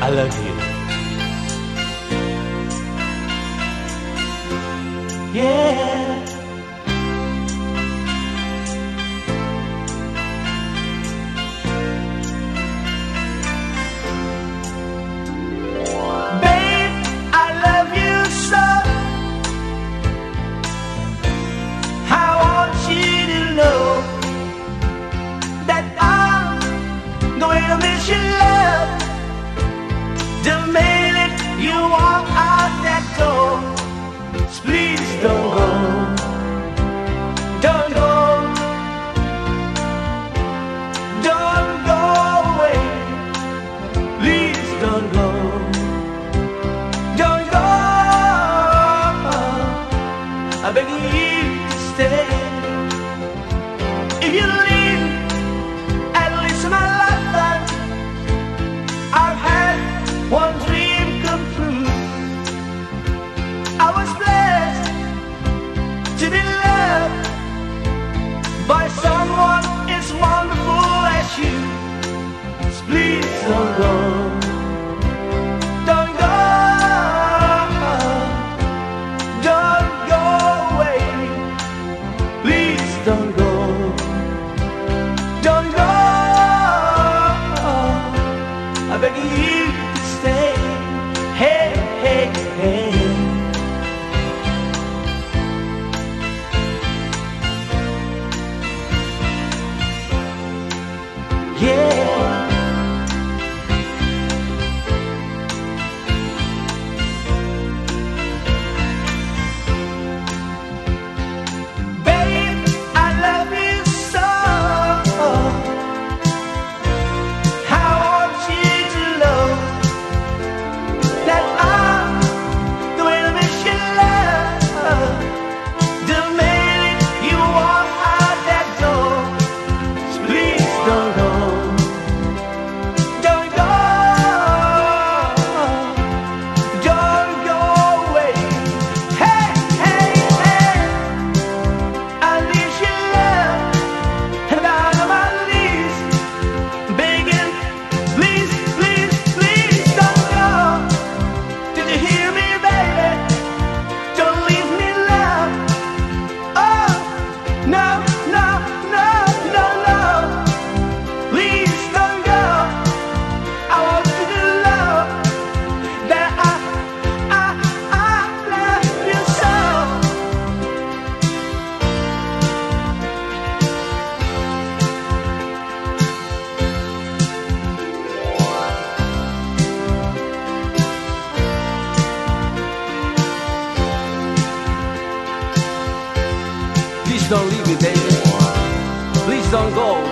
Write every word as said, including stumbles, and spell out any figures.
I love you. Yeah. Babe, I love you so. I want you to know that I'm going to miss your love. The minute you walk out that door, please don't go, don't go, don't go away. Please don't go, don't go. I beg you to stay. If you leave, at least my lifetime, I've had one dream come true. I was blessed to be loved by someone as wonderful as you. Please don't go, don't go, don't go away. Please don't go, don't go. I beg you to stay. Hey, hey, hey. Yeah. Babe, I love you so. I want you to know that I'm going to miss your love. The minute you walk out that door, please don't go. Don't go, don't go away. Hey, hey, hey, I need your love, and I'm on my knees, begging, please, please, please don't go. Did you hear me, baby? Don't leave me, love. Oh, no, no, no, no, no. Please don't go. I want you to know that I, I, I love you so. Please don't leave me, baby. Please don't go.